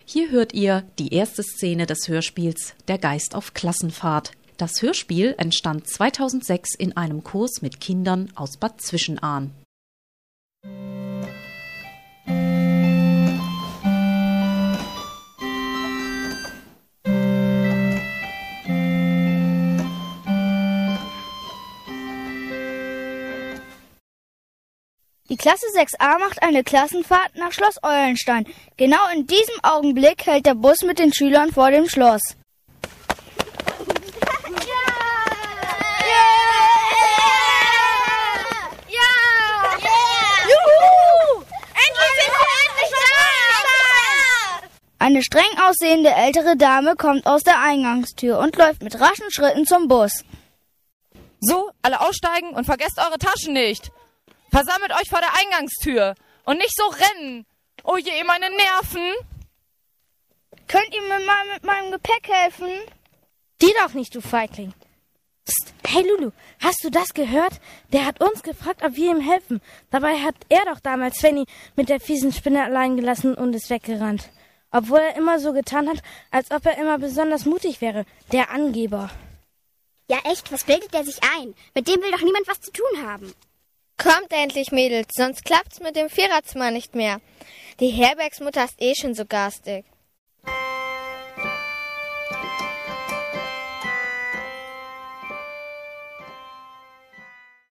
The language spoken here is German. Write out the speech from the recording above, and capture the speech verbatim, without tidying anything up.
Hier hört ihr die erste Szene des Hörspiels Der Geist auf Klassenfahrt. Das Hörspiel entstand zweitausendsechs in einem Kurs mit Kindern aus Bad Zwischenahn. Die Klasse sechs a macht eine Klassenfahrt nach Schloss Eulenstein. Genau in diesem Augenblick hält der Bus mit den Schülern vor dem Schloss. Eine streng aussehende ältere Dame kommt aus der Eingangstür und läuft mit raschen Schritten zum Bus. So, alle aussteigen und vergesst eure Taschen nicht. Versammelt euch vor der Eingangstür und nicht so rennen. Oh je, meine Nerven. Könnt ihr mir mal mit meinem Gepäck helfen? Die doch nicht, du Feigling. Psst. Hey Lulu, hast du das gehört? Der hat uns gefragt, ob wir ihm helfen. Dabei hat er doch damals Svenny mit der fiesen Spinne allein gelassen und ist weggerannt. Obwohl er immer so getan hat, als ob er immer besonders mutig wäre. Der Angeber. Ja echt, was bildet der sich ein? Mit dem will doch niemand was zu tun haben. Kommt endlich, Mädels, sonst klappt's mit dem Viererzimmer nicht mehr. Die Herbergsmutter ist eh schon so garstig.